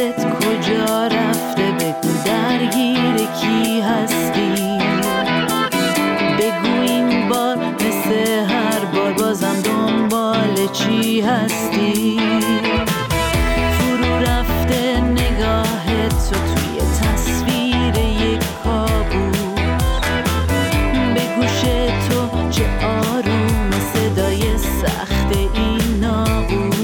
دلت کجا رفته؟ بگو درگیر کی هستی؟ بگو این بار مثل هر بار بازم دنبال چی هستی؟ فرو رفته نگاهت تو توی تصویر یک کابوس، به گوش تو چه آروم صدای سخت این ناقوس.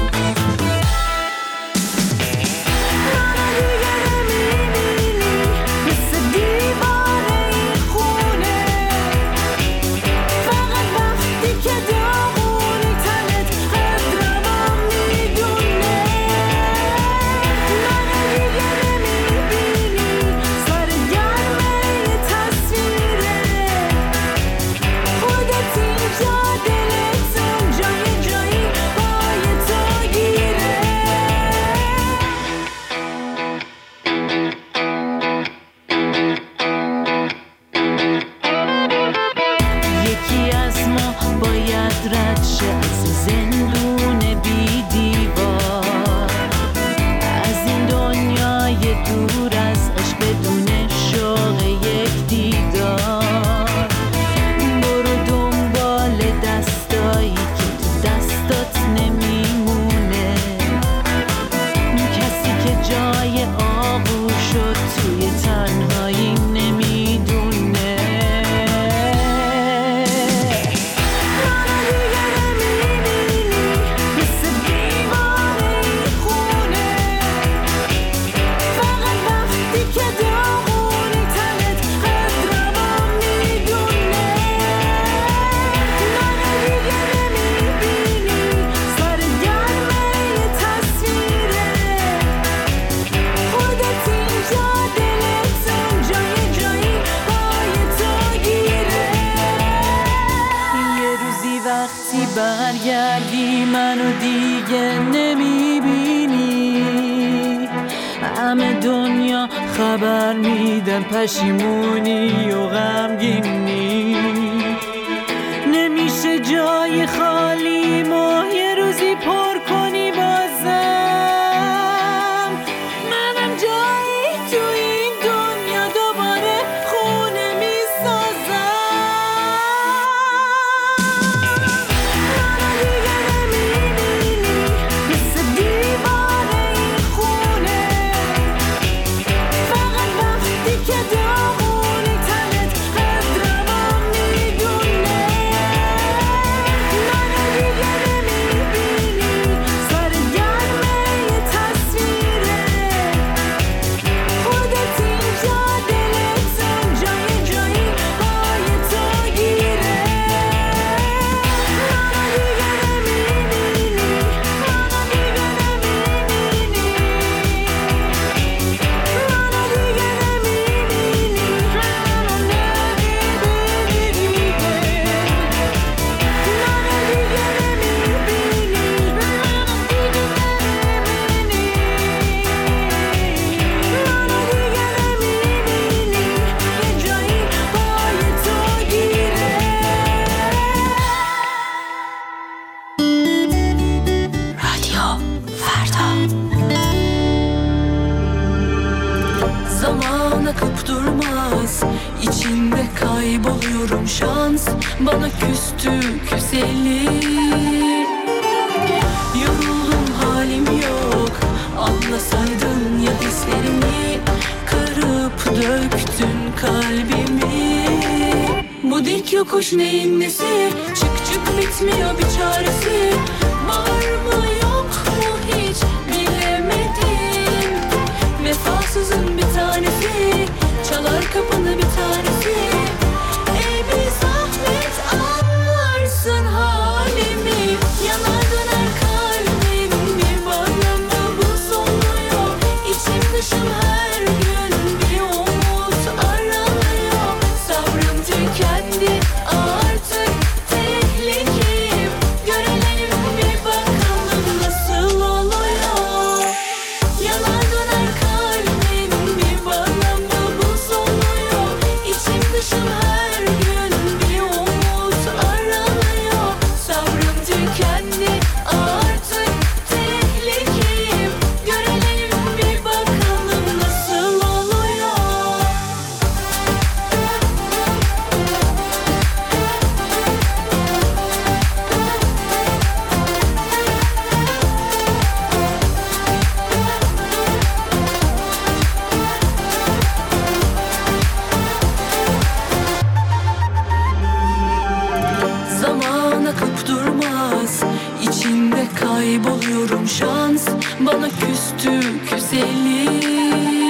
برگردی منو دیگه نمیبینی، همه دنیا خبر میدن پشیمونی و غمگینی. نمیشه جای خالی ما یه روزی پر کنی بازم، منم جایی تو این دنیا دوباره خونه میسازم. İçinde kayboluyorum şans bana küstü güzelim. Yoruldum halim yok, anlasaydın ya hislerimi, kırıp döktün kalbimi. Bu dik yokuş neyin nesi, çık çık bitmiyor bir çaresi. Var mı yok mu hiç bilemedim, vefasızın bir tanesi, çalar kapını bir tanesi. Ey bir zahmet anlarsın halimi, yanar döner kalbim bir bağlamda buz oluyor. İçim dışım her gün bir umut aranıyor. Sabrım tükendi artık tehlikeyim, görelim bir bakalım nasıl oluyor. Yanar döner kalbim bir bağlamda buz oluyor. İçim dışım her gün bir umut aranıyor. Sabrım tükendi artık tehlikeyim, görelim bir deli.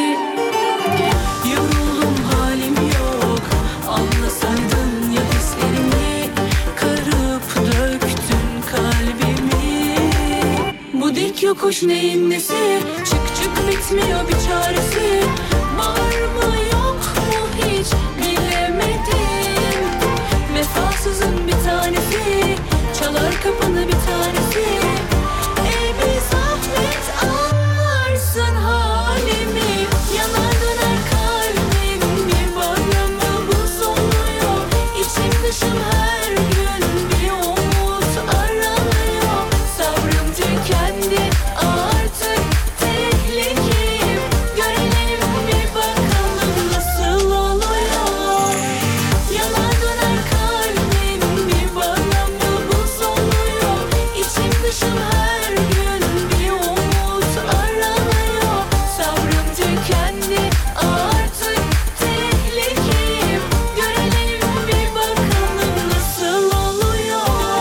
Yoruldum halim yok, anlasaydın ya hislerimi, kırıp döktün kalbimi. Bu dik yokuş neyin nesi, çık çık bitmiyor bir çaresi. Var mı yok mu hiç bilemedim. Vefasızın bir tanesi, çalar kapını bir tanesi. Bir zahmet anlarsın halimi. Yanar döner kalbim, bir bağlamda buz oluyor. İçim dışım her gün bir umut aranıyor. Sabrım tükendi artık, tehlikeyim. Görelim bir bakalım nasıl oluyor. Yanar döner kalbim, bir bağlamda buz oluyor. İçim dışım her gün bir umut aranıyor. Sabrım tükendi artık, tehlikeyim. Görelim bir bakalım nasıl oluyor.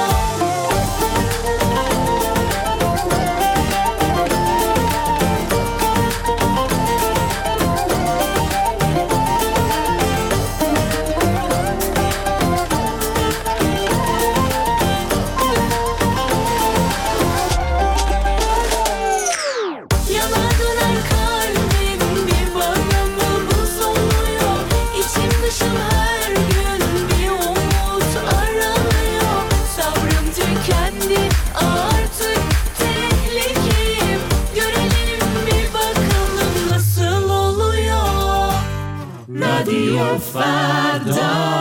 Yanar döner kalbim, bir bağlamda buz oluyor. İçim dışım her gün bir umut aranıyor. Sabrım tükendi artık, tehlikeyim. Görelim bir bakalım nasıl oluyor. Radyo Ferda.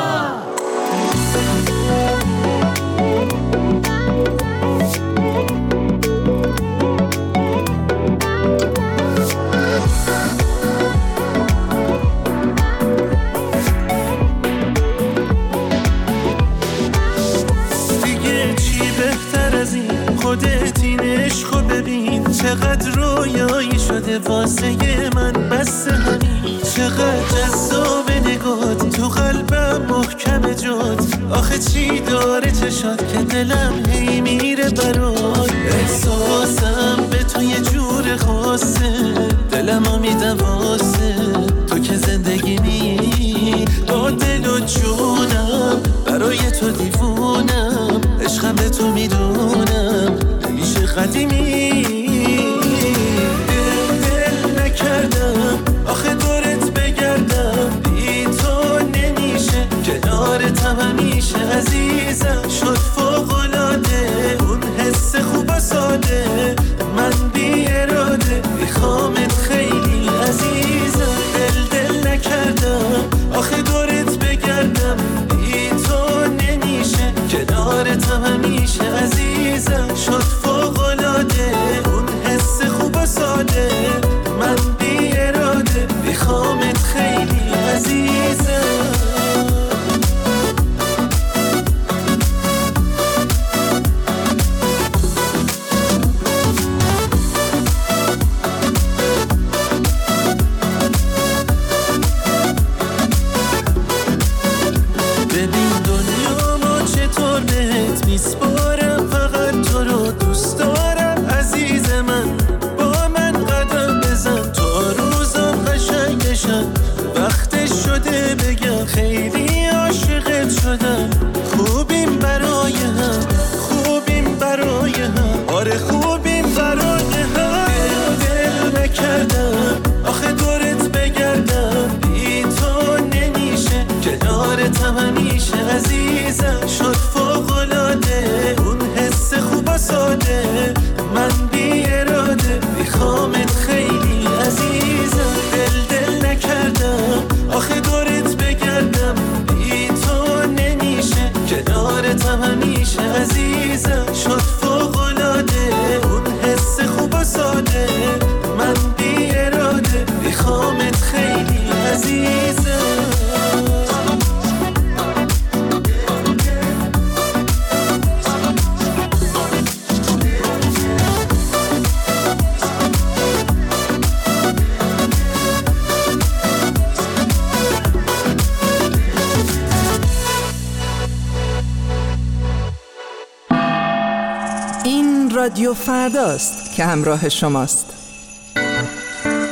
دیگه چی بهتر از این، خودت این عشقو ببین. چقدر رویایی شده واسه من بس همین. چقدر جذاب نگات، تو قلبم محکم جات. آخه چی داره چشات که دلم هی میره برات. احساسم به تو یه جور خاصه، دلمو میدم واسه تو که زندگیمی. با دل و جونم برای تو دیوونم، عشقم به تو میدونم نمیشه قدیمی. دل نکردم آخه دورت بگردم، بی تو نمیشه کنارتم همیشه. عزیزم شد فوق‌العاده اون حس خوب و ساده. من بی اراده میخوامت خیلی عزیزم. دل نکردم آخه دورت بگردم، بی تو نمیشه کنارتم همیشه. عزیزم شد فوق‌العاده اون حس خوب و ساده. من بی اراده میخوامت خیلی عزیزم. ببین دنیامو چطور بهت میسپارم، فقط تو رو دوست دارم عزیز من. با من قدم بزن تا روزم قشنگ بشن. وقتش شده بگم خیلی عاشقت شدم. خوبیم برای هم، خوبیم برای هم، آره خوبیم برای هم. دل نکردم آخه دورت بگردم، بی تو نمیشه کنارتم همیشه. عزیزم شد فوق‌العاده اون حس خوب و ساده. من بی اراده میخوامت خیلی عزیزم. دل نکردم آخه دورت بگردم، بی تو نمیشه کنارتم همیشه. عزیزم شد فوق‌العاده اون حس خوب و ساده. من بی اراده میخوامت خیلی عزیزم. این رادیو فرداست که همراه شماست.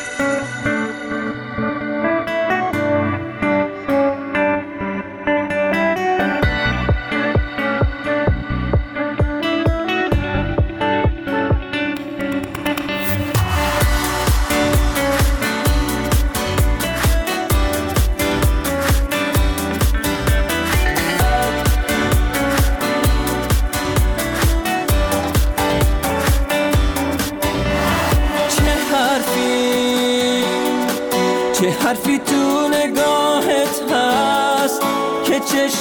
که حرفی تو نگاهت هست که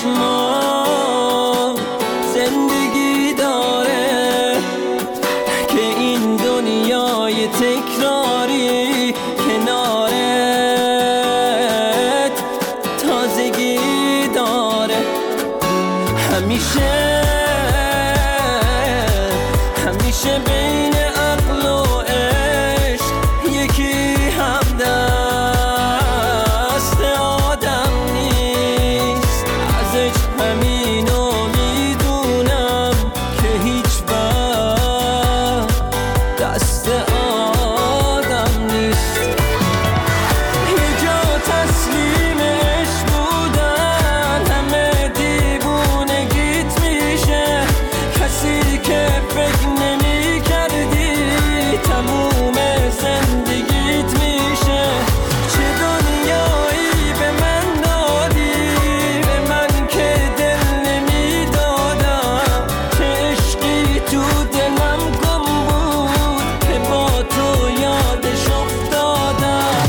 چشمام زندگی داره، که این دنیای تکراری کنارت تازگی داره. همیشه بین عقل و عشق یکی همدست آدم نیست. ازش همینو میدونم که هیچ وقت دست آدم نیست. یه جا تسلیم عشق بودن همه دیوونگیت میشه، کسی که فکر نمی کردی تموم زندگیت میشه. چه دنیایی به من دادی، به من که دل نمی دادم، چه عشقی تو دلم گم بود که با تو یادش افتادم.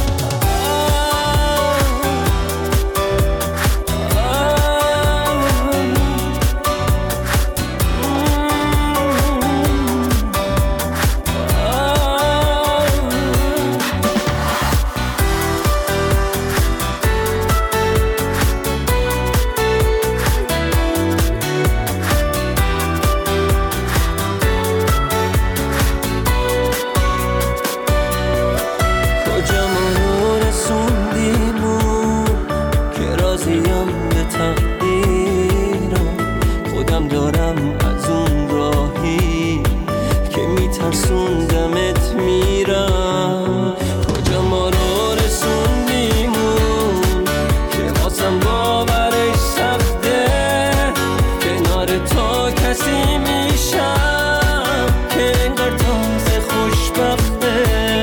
کجا ما رو رسوندیمون که راضیم به تقدیرم، خودم دارم از اون راهی که میترسوندمت میرم. کجا ما رو رسوندیمون که واسم باورش سخته، کنار تو کسی میشم که انگار تازه خوشبخته.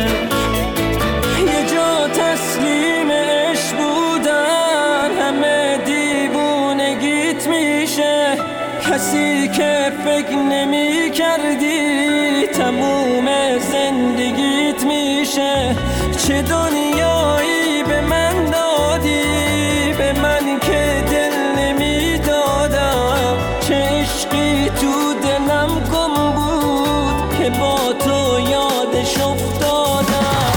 یه جا تسلیم عشق بودن همه دیوونگیت میشه، کسی که فکر نمی کردی تموم زندگیت میشه. چه دنیایی به من دادی، به من که دل نمی دادم، چه عشقی تو دلم گم بود که با تو یادش افتادم.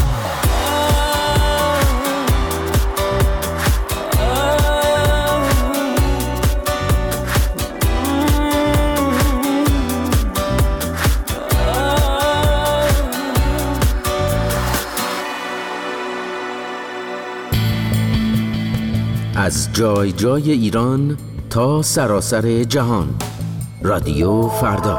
از جای جای ایران تا سراسر جهان، رادیو فردا.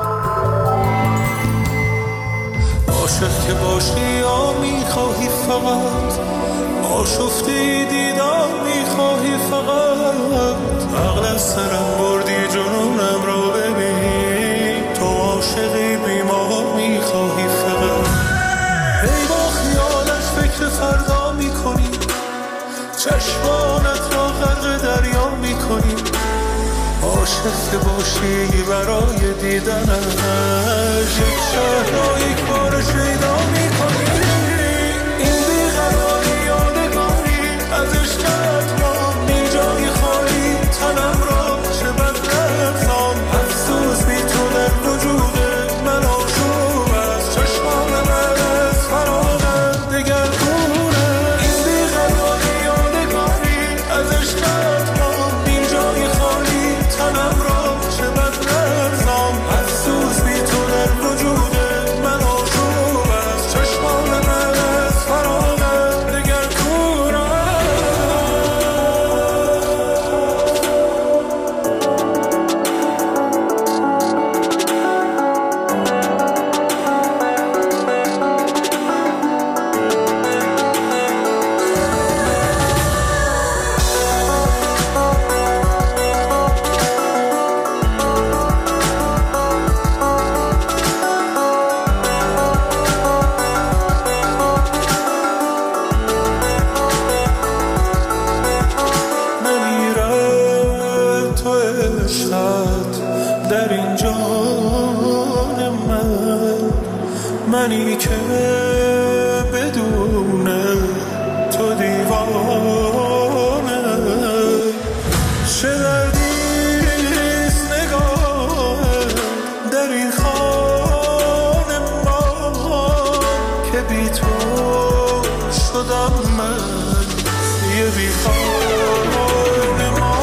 عاشق که باشی یا میخواهی فقط آشفته دیدار میخواهی فقط عقل از سرم بردی جنونم رو ببین تو عاشقی بیمار میخواهی فقط ای با خیالش فکر فردا میکنی چشمانت را غرق دریا میکنی عاشق که باشی برای دیدنش یک شهر را یک بار شیدا میکنی این بیقراری یادگاری از عشقت را این جای خالی تنم را چه بد نرسان افسوس بی تو در وجود من آشوب است چشمان من از فراغت دگر دونه این بیقراری یادگاری از عشقت را این جای خالی تنم را چه بد نرسان افسوس بی تو در وجود من آشوب است چشمان من از فراغت دگر دونه منی که بدون تو دیوانه شدم من یه بیخوان ما.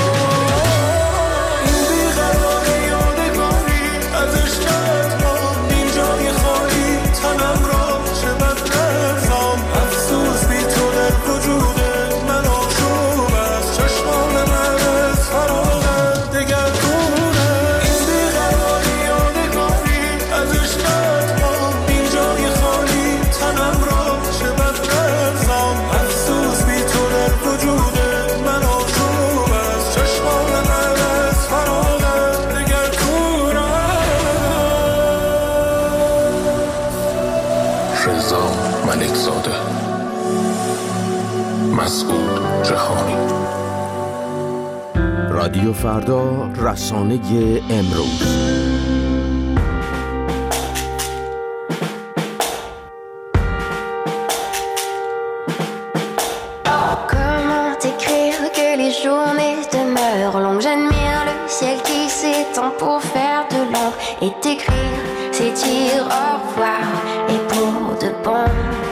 این بیقراری یادگاری ازش کرد ما این جای خالی تنم را چه بد نرزام. افسوس بی تو در وجود من آشوب است. چشمان من از فراغت دگر دونه. این بیقراری یادگاری ازش کرد ما این جای خالی تنم را چه بد نرزام. افسوس بی تو در وجود من آشوب است. چشمان من از فراغت دگر دونه. رضا ملکزاده، مسعود جهانی. رادیو فردا، رسانه امروز. Comment écrire que les journées demeurent longues? J'admire le ciel qui s'étend pour faire de l'ombre et t'écrire, c'est dire au revoir et pour de bon.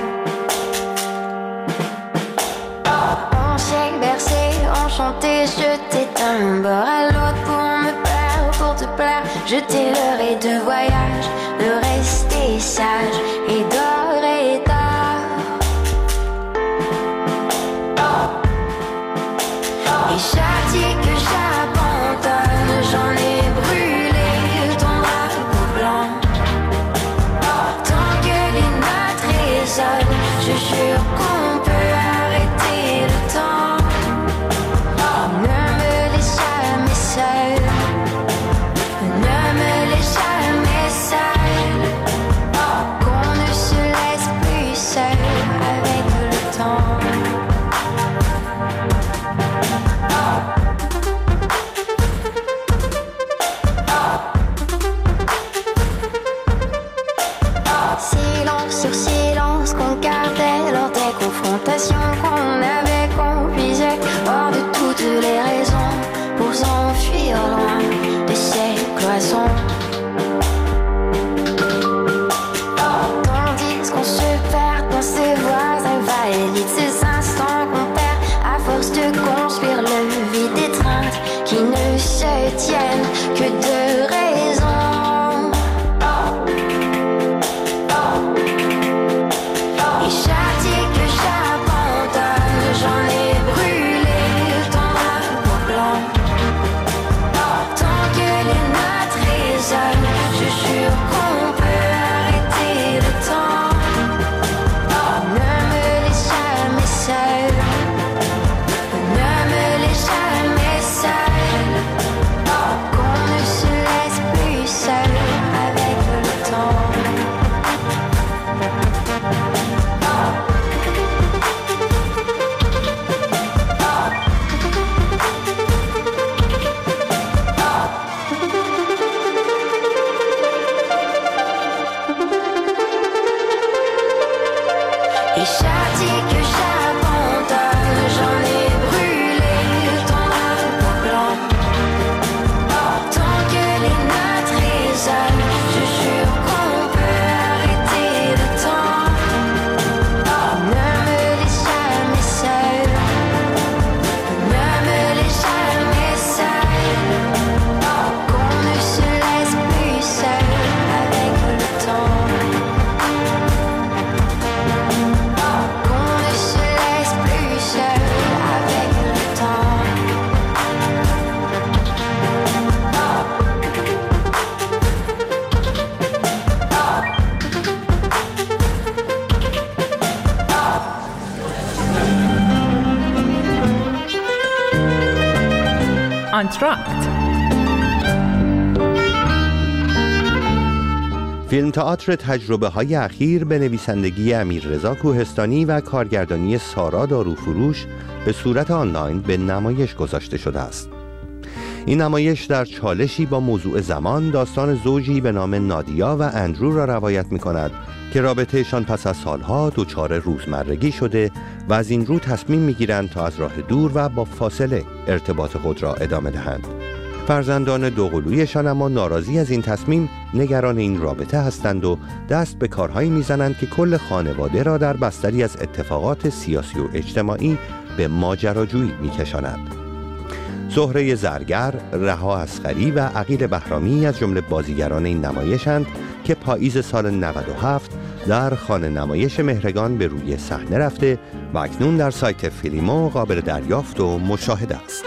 On s'est bercé, enchanté, jeté d'un bord à l'autre pour me perdre, pour te plaire. Jeter l'heure et de voyage, de rester sage et d'or et d'or. Et chaque dit que j'abandonne, j'en ai brûlé ton drapeau blanc. Tant que les notes résonnent, je jure qu'on peut arrêter le temps. Ne me laisse jamais seule, ne me laisse jamais seule. Qu'on ne se laisse plus seul avec le temps. Silence sur silence qu'on gardait lors des confrontations qu'on avait, qu'on puisait hors de toutes les raisons pour s'enfuir loin de ces cloisons. Tandis qu'on se perd dans ces voies invalides, ces instants qu'on perd à force de construire le vide, étreinte qui ne se tiennent que de raison. Et chaque dit que j'abandonne, j'en ai brûlé ton drapeau blanc. Tant que les notes résonnent, je jure qu'on peut arrêter le temps. Ne me laisse jamais seule, ne me laisse jamais seule. Qu'on ne se laisse plus seul avec le temps. Et chaque dit que j'abandonne, j'en ai brûlé ton drapeau blanc. Tant que les notes résonnent, je jure qu'on peut arrêter le temps. Ne me laisse jamais seule, ne me laisse jamais seule. Qu'on ne se laisse plus seul avec le temps. Qu'on ne se laisse plus seul avec le temps. انتراکت. فیلم تئاتر تجربه‌های اخیر به نویسندگی امیررضا کوهستانی و کارگردانی سارا داروفروش به صورت آنلاین به نمایش گذاشته شده است. این نمایش در چالشی با موضوع زمان داستان زوجی به نام نادیا و اندرو را روایت می‌کند که رابطهشان پس از سالها دچار روزمرگی شده و از این رو تصمیم می‌گیرند تا از راه دور و با فاصله ارتباط خود را ادامه دهند. فرزندان دوقلویشان اما ناراضی از این تصمیم نگران این رابطه هستند و دست به کارهایی میزنند که کل خانواده را در بستری از اتفاقات سیاسی و اجتماعی به ماجراجویی میکشاند. زهره زرگر، رها اصغری و عقیل بهرامی از جمله بازیگران این نمایشند که پاییز سال 97 در خانه نمایش مهرگان به روی صحنه رفته و اکنون در سایت فیلیمو قابل دریافت و مشاهده است.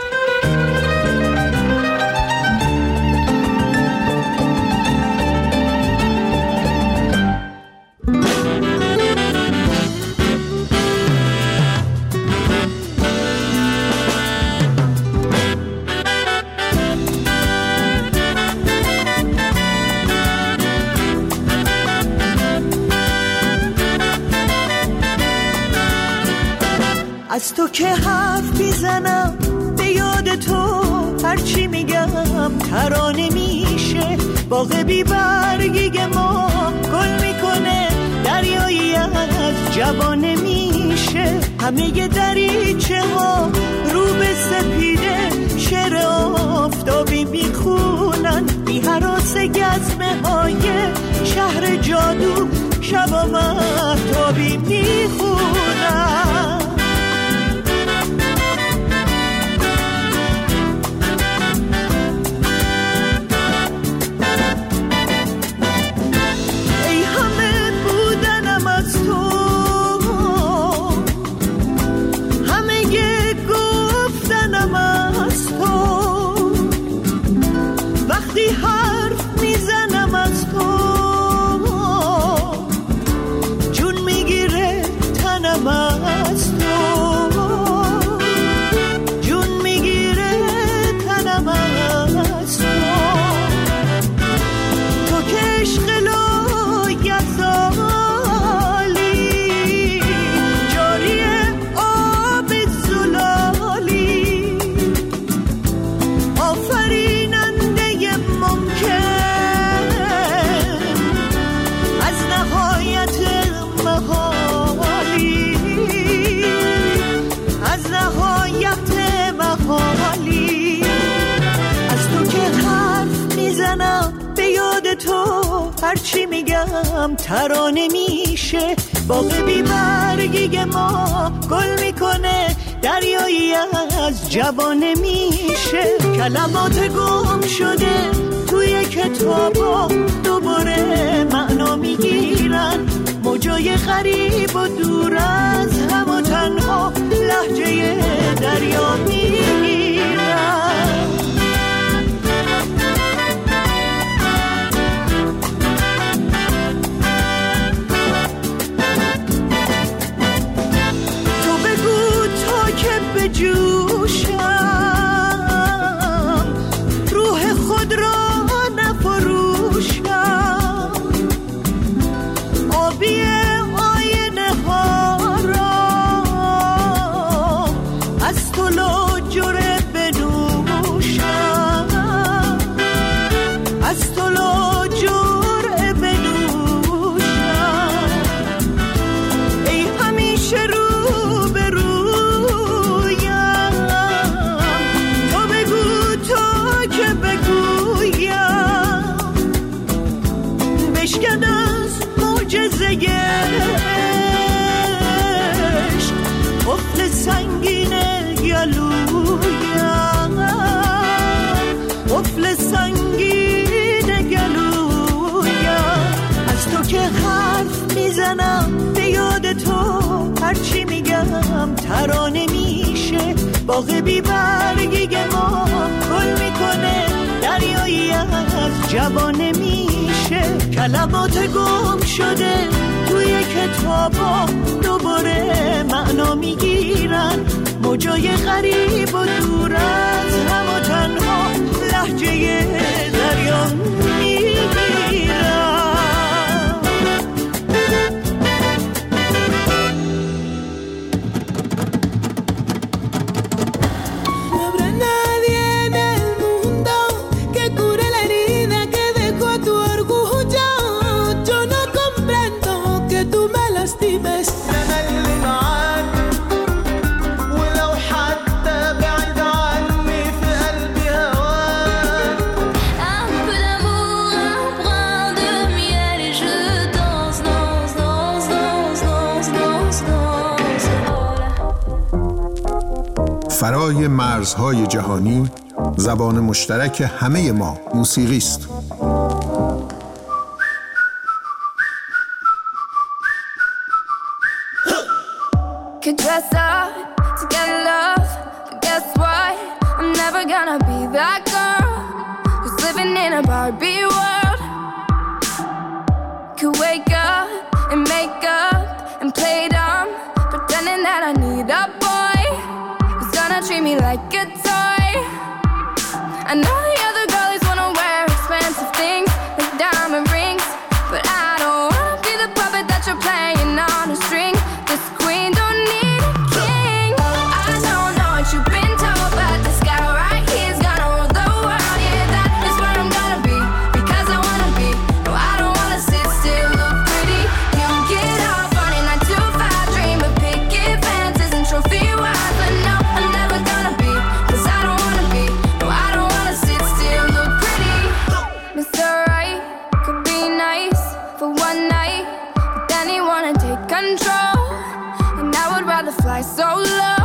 از تو که حرف میزنم به یاد تو هرچی میگم ترانه میشه. باغ بی برگی ما گل میکنه، دریایی از جوانه میشه. همه دریچه ها رو به سپیده شعر آفتابی میخونن، بی هراس گزمه های شهر جادو شبا مهتابی میخونن. هرچی میگم ترانه میشه. باغ بی برگی ما گل میکنه، دریایی از جوانه میشه. کلمات گم شده توی کتابا دوباره معنا میگیرن، موجای غریب و دور از هم و تنها لهجه دریا میگیرن. جوشم روح خود را نفروشم، آبی آینه ها را از تو لاجره بنوشم، از تو لاجره بنوشم. ای همیشه رو به رو بشکن از معجزه عشق قفل سنگین گلویم، قفل سنگین گلویم. از تو که حرف میزنم به یاد تو هرچی میگم ترانه میشه. باغ بی برگی ما گل میکنه، دریایی از جوانه میشه. کلمات گم شده توی کتابا دوباره معنا میگیرن، موجای غریب و دور از هم و تنها لهجه دریا میگیرن. أنا اللي معاك ولو حتى بعيد عني فرای مرزهای جهانی زبان مشترک همه ما موسیقی است. Could dress up to get love, but guess what? I'm never gonna be that girl who's living in a Barbie world. Could wake up and make up and play dumb, pretending that I need a boy who's gonna treat me like a toy. I know the other girlies wanna wear expensive things like diamond rings, but I don't wanna be the puppet that you're playing on a string. This queen don't need a king. I don't know what you've been told, but this guy right here's gonna rule the world. Yeah, that is where I'm gonna be, because I wanna be. No, I don't wanna sit still, look pretty. You get off on a 9 to 5 dream of picket fences and trophy wives, but no, I'm never gonna be, cause I don't wanna be. No, I don't wanna sit still, look pretty. Mr. Right could be nice for one night, but then he wanna take control, and I would rather fly so low.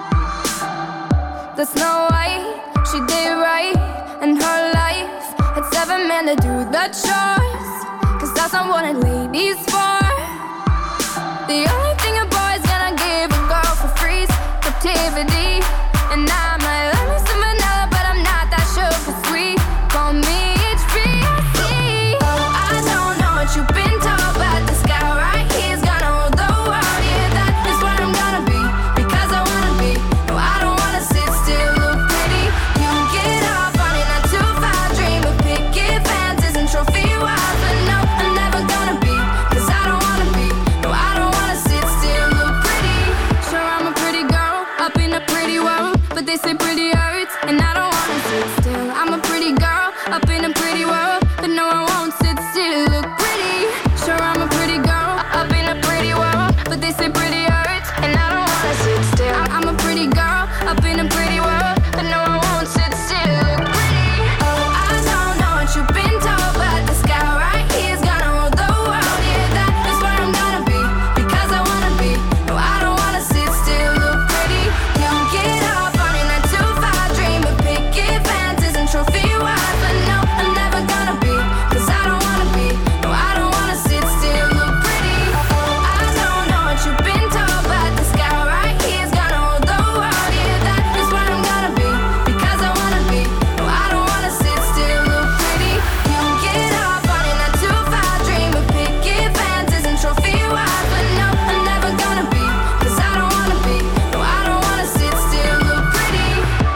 The Snow White, she did right, and her life had 7 men to do the chores, cause that's not what a lady's for. The only thing a boy's gonna give a girl for free is captivity, and I might love me some vanilla, but I'm not that sugar sweet. Call me HBC. Oh, I don't know what you've been told, but this guy right here's gonna rule the world. Yeah, that is where I'm gonna be, because I wanna be. No, I don't wanna sit still, look pretty. You get off on a 9 to 5 dream of picket fences and trophy wives, but no, I'm never gonna be, cause I don't wanna be. No, I don't wanna sit still, look pretty. Sure, I'm a pretty girl up in a pretty world, but they say pretty hurts, and I don't wanna sit still. I'm a pretty girl up in a pretty world, but no, I won't sit still, look pretty. Sure, I'm a pretty girl up in a pretty world, but they say pretty hurts, and I don't wanna sit still. I'm a pretty girl up in a pretty world, but no, I won't sit still, look pretty. Oh, I don't know what you've been told, but this guy right here's gonna rule the world. Yeah, that is where I'm gonna be, because I wanna be. No, I don't wanna sit still, look pretty. You get off on a 9 to 5 dream of picket fences and trophy wives, but no, I'm never gonna be, cause I don't wanna be. No, I don't wanna sit still, look pretty. Oh, I don't know what you've been told, but this guy right here's gonna rule the world. Yeah, that is where I'm gonna be, because I wanna be. No, I don't wanna sit still, look pretty. You get off on a 9 to 5 dream of picket fences and trophy wives, but no, I'm never gonna be, cause I don't wanna be. No, I don't wanna sit still, look pretty.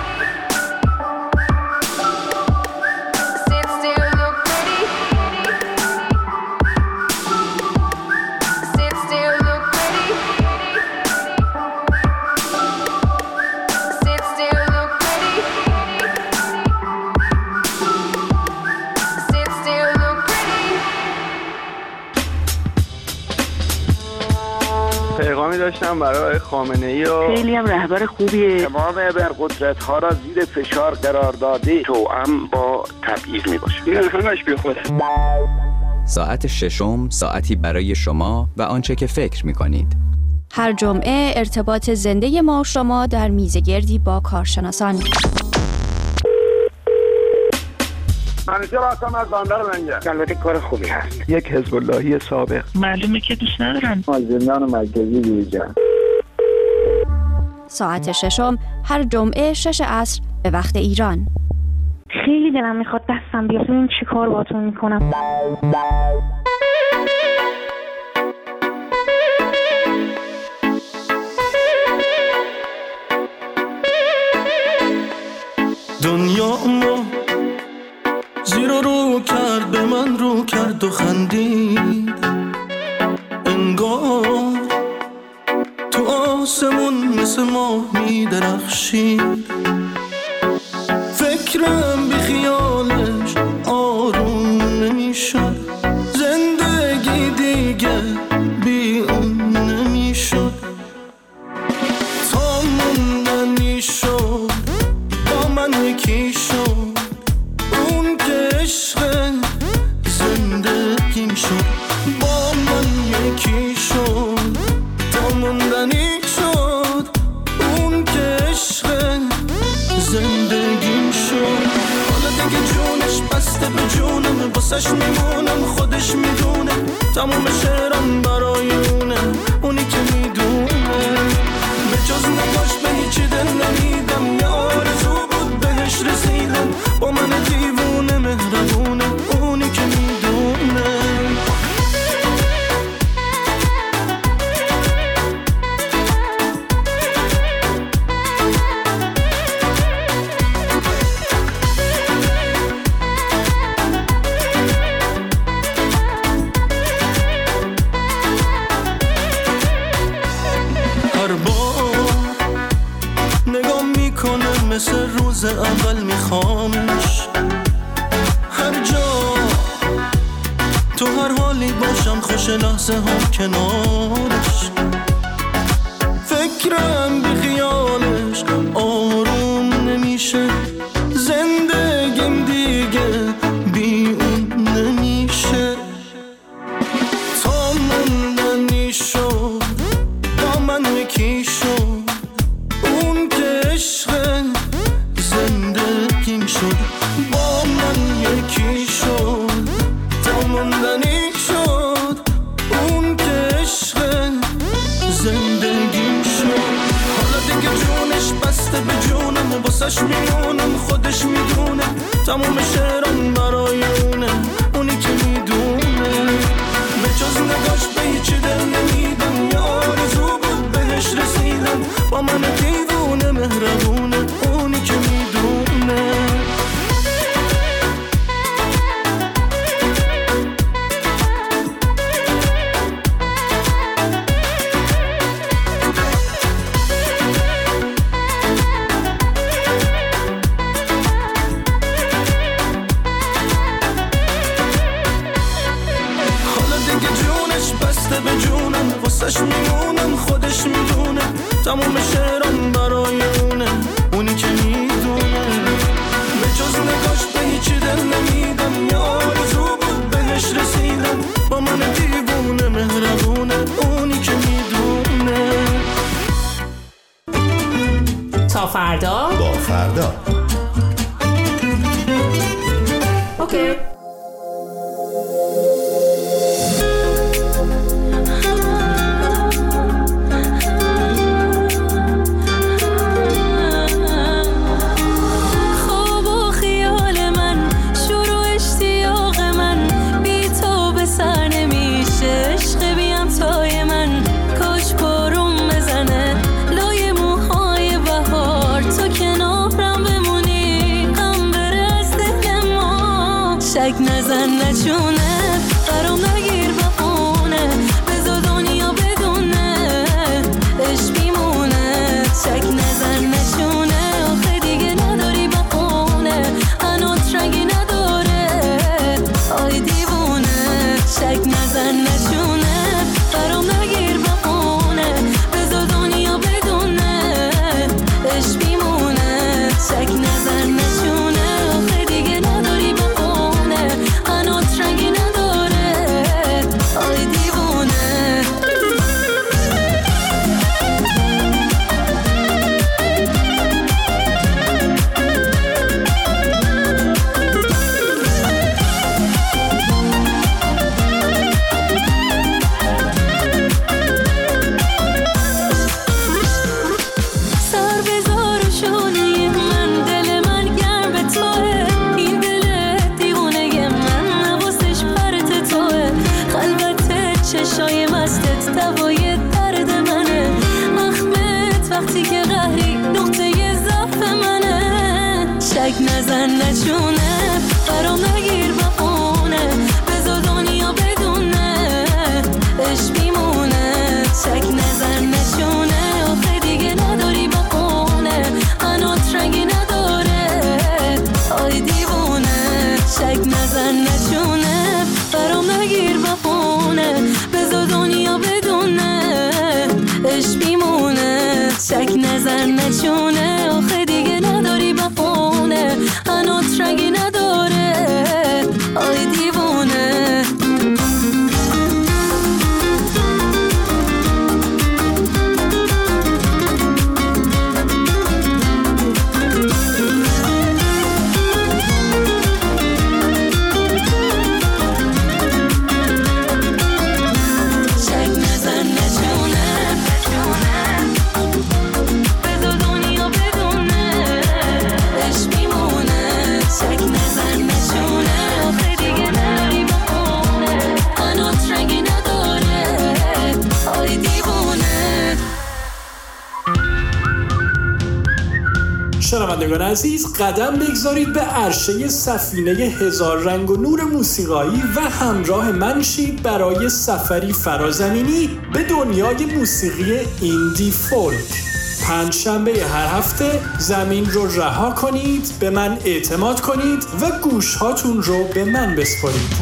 Sit still, look pretty. Sit still, look pretty. Sit still, look pretty. Sit still, look pretty. پیغامی داشتم برای خامنه‌ای و خیلی هم رهبر خوبیه. تمام ابرقدرت‌ها را زیر فشار قرار داده، توأم با تبعیض میباشه. این همش بیخوده. ساعت ششم، ساعتی برای شما و آنچه که فکر می‌کنید. هر جمعه ارتباط زنده ما و شما در میزگردی با کارشناسان. منیجر هستم از بندر لنگر. البته کار خوبی هست. یک حزب اللهی سابق. معلومه که دوست ندارم. زندان مرکزی دیجا. ساعت ششم هر جمعه 6 عصر به وقت ایران. خیلی دلم میخواد دستم بیاد ببینم چی کار باهاتون میکنم. دنیا ما زیر و رو کرد، به من رو کرد و خندید، انگار تو آسمون مثل ماه می درخشید. فکرم بی خیالش آروم نمیشد، زندگی دیگه بی اون نمیشد. تا موندنی شد با من یکی شد، اون که عشق زندگیم شد. با من یکی شد تا موندنی شد، اون که عشق جونم واسش میمونم خودش میدونه تموم شعرم برای اونی که میدونه به جز نگاش به هیچی دل نمیدم یه آرزو بود بهش رسیدم با من دیوونه مهربونه اونی که میدونه مثل روز اول میخوامش هر جا تو هر حالی باشم خوش لحظه هم کنارش فکرم بی خیالش آروم نمیشه زندگیم دیگه بی اون نمیشه تا موندنی شد با من یکی شد اون که عشق زندگیم شد با من یکی شد تا موندنی شد اون که عشق زندگیم شد حالا دیگه جونش بسته به جونم و واسش میمونم خودش میدونه تموم شعرم برای اونی که میدونه به جز نگاش به هیچی دل نمیدم یه آرزو بود بهش رسیدم با من دیوونه مهربونه اونی که میدونه به جونم واسش میمونم خودش میدونه تموم شعرم برای اونی که میدونه به جز نگاش به هیچی دل نمیدم یه آرزو بود بهش رسیدم با من دیوونه مهربونه اونی که میدونه تا فردا با فردا اوکی شک نزن نچونه برام نگیر بخونه بذار دنیا بدونه عشق میمونه شک نزن نچونه آخه دیگه نداری بخونه هنوز رنگی نداره آی دیوونه شک نزن نچونه برام نگیر بخونه بذار دنیا بدونه عشق میمونه شک نزن نچونه آخه دیگه نداری بخونه هنوز رنگی نداره آی دیوونه سر بذار و شونه من دل من گرم به توه این دل دیوونه من نوازش پرت توه خلوت چشای مستت دوای درد منه اخمت وقتی که قهری نقطه ضعف منه شک نزن نچونه برام نگیر بخونه بذار دنیا بدونه عشق میمونه شک نزن نچونه آخه دیگه نداری بخونه هنوز رنگی نداره آی دیوونه شک نزن نچونه برام نگیر بخونه بذار دنیا بدونه عشق میمونه شک نزن نچونه آخه دیگه نداری بخونه هنوز رنگی نداره آی دیوونه شنوندگان عزیز، قدم بگذارید به عرشه سفینه هزار رنگ و نور موسیقایی و همراه من شید برای سفری فرازمینی به دنیای موسیقی ایندی فولک. پنجشنبه هر هفته زمین رو رها کنید، به من اعتماد کنید و گوشهاتون رو به من بسپارید.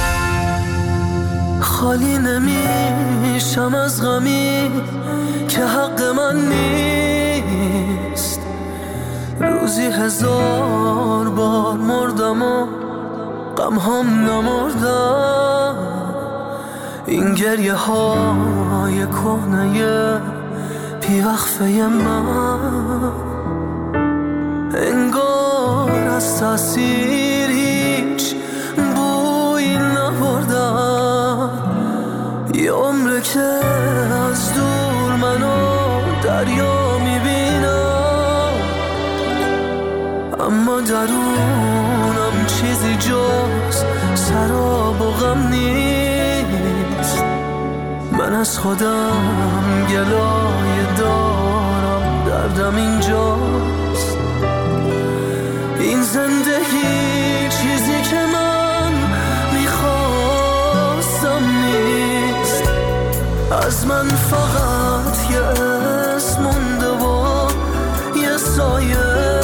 خالی نمیشم از غمی که حق من نیست. روزی 1000 بار مردم و غم هم نمردم. این گریه های کهنه بیوقفه من انگار از تاثیر هیچ بویی نبردم. یه عمره که از دور منو دریا میبینم، اما درونم چیزی جز سراب و غم نیست. من از خودم گلایه دارم، دردم اینجاست. این زندگی چیزی که من میخواستم نیست. از من فقط یه اسم مونده و یه سایه،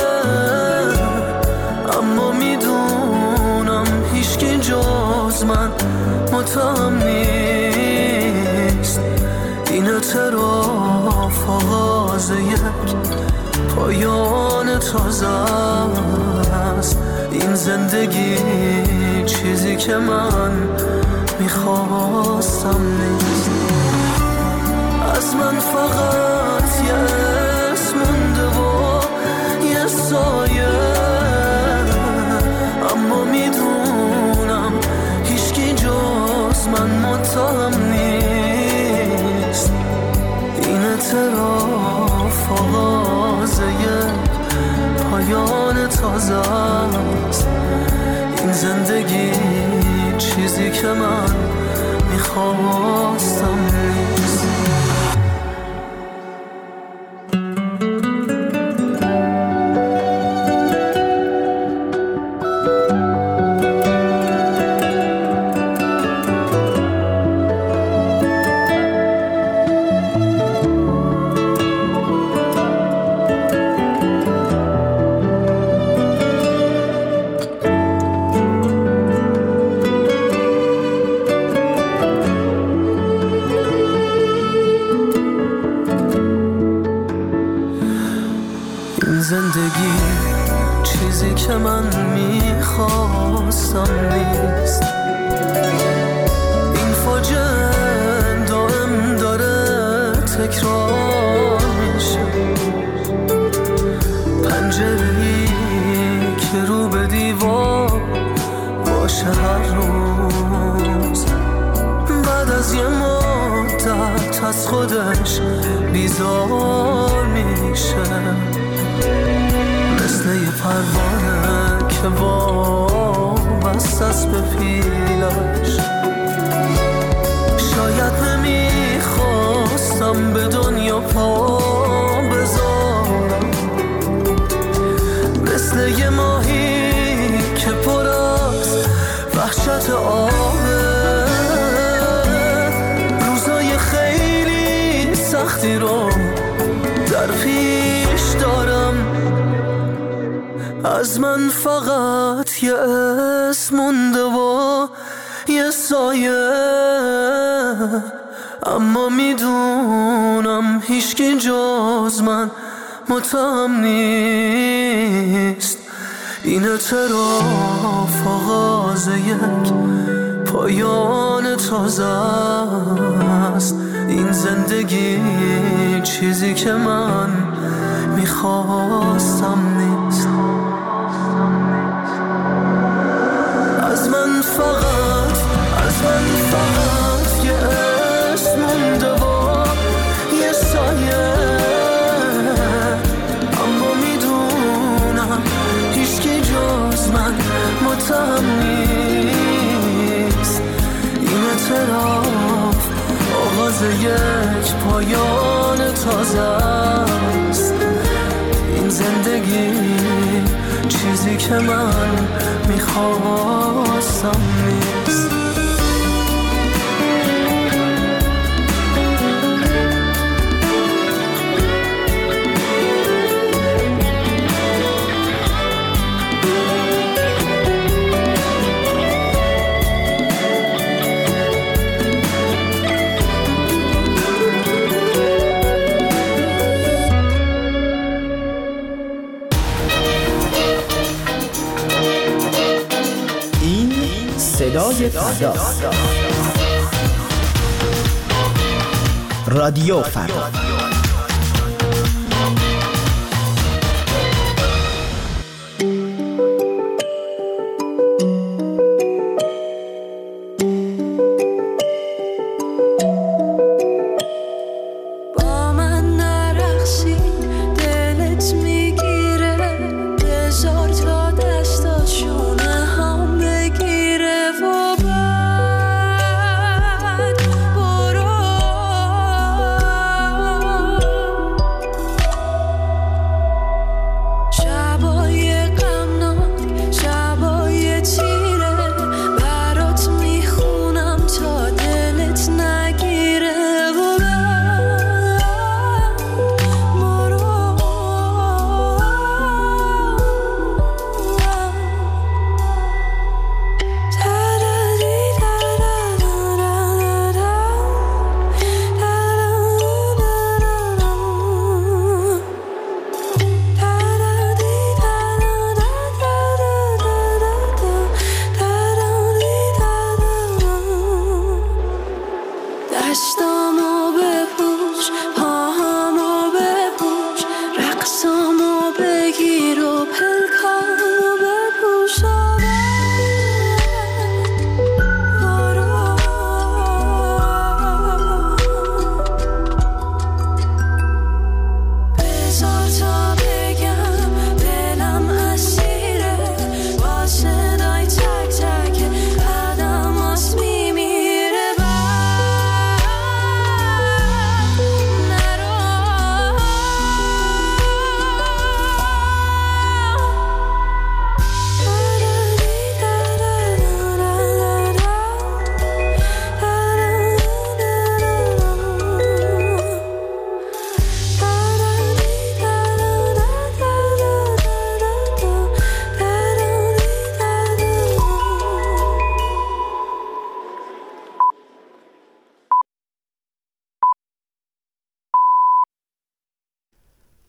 اما میدونم هیچکی جز من متهم نیست. این اعتراف آغاز یک پایان تازه است. این زندگی چیزی که من میخواستم نیست. از من فقط یه اسم مونده و یه سایه، اما میدونم هیچکی جز من متهم نیست. این اعتراف آغاز یک پایان تازه است. این زندگی چیزی که من میخواستم نیست. زندگی چیزی که من میخواستم نیست. این فاجعه دائم داره تکرار میشه. پنجره‌ای که رو به دیوار باشه هر روز، بعد از یه مدت از خودش بیزار میشه. مثل یه پروانه که وابسته است به پیلش. شاید نمیخواستم به دنیا پا بذارم. مثل یه ماهی که پر از وحشت آبه. روزای خیلی سختی رو در پیش دارم. از من فقط یه اسم مونده و یه سایه، اما میدونم هیچکی جز من متهم نیست. این اعتراف آغاز یک پایان تازه است. این زندگی چیزی که من میخواستم نیست. از من فقط یه اسم مونده و یه سایه، اما میدونم هیچکی جز من متهم نیست. این اعتراف آغاز یک پایان تازه است. این زندگی که من میخواستم نیست. صدای فردا، رادیو فردا.